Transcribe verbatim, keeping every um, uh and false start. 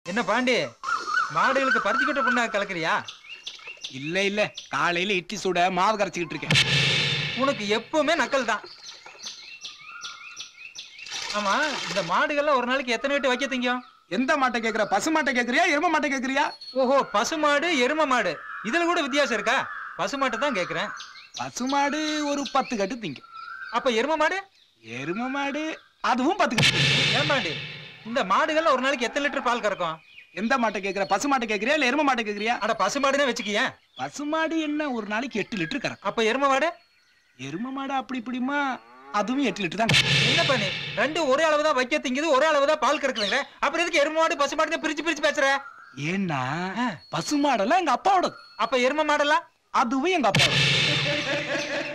என்ன பாண்டி, மாடுகளுக்கு பருத்தி கொட்டை புண்ணா கலக்குறியா? இல்ல இல்ல, காலையில இட்லி சுட மாவு கரைச்சிக்கிட்டு இருக்கேன். உனக்கு எப்பவுமே நக்கல் தான். ஆமா, இந்த மாடுகள்லாம் ஒரு நாளைக்கு எத்தனை வீட்டு வைக்க திங்கும்? எந்த மாட்டை கேக்குற? பசு மாட்டை கேக்குறியா, எரும மாட்டை கேக்குறியா? ஓஹோ, பசு மாடு எரும மாடு, இதுல கூட வித்தியாசம் இருக்கா? பசு மாட்டை தான் கேக்குறேன். பசு மாடு ஒரு பத்து கட்டு திங்க. அப்ப எரும மாடு? எரும மாடு அதுவும் பத்து கட்டு. ஏன் பாண்டி, இந்த மாடுகள்ல ஒரு நாளைக்கு எத்தனை லிட்டர் பால் கறக்கும்? எந்த மாட்டை கேக்குற? பசு மாட்டை கேக்குறியா இல்ல எரும மாட்டை கேக்குறியா? அட பசு மாடுனே வச்சுக்கிய. பசு மாடு என்ன ஒரு நாளைக்கு எட்டு லிட்டர் கறக்கும். அப்ப எரும மாடு? எரும மாடு அப்படி இப்படிமா அதுவும் எட்டு லிட்டர் தான். என்ன பண்ணி ரெண்டு ஒரே அளவு தான் வைக்க திங்குது, ஒரே அளவு தான் பால் கறக்குதுங்க. அப்புறம் எதுக்கு எரும மாடு பசு மாடு பிரிச்சு பிரிச்சு பேசுற? ஏன்னா பசு மாடெல்லாம் எங்க அப்பாவோட. அப்ப எரும மாடெல்லாம் அதுவும் எங்க அப்பாவோட.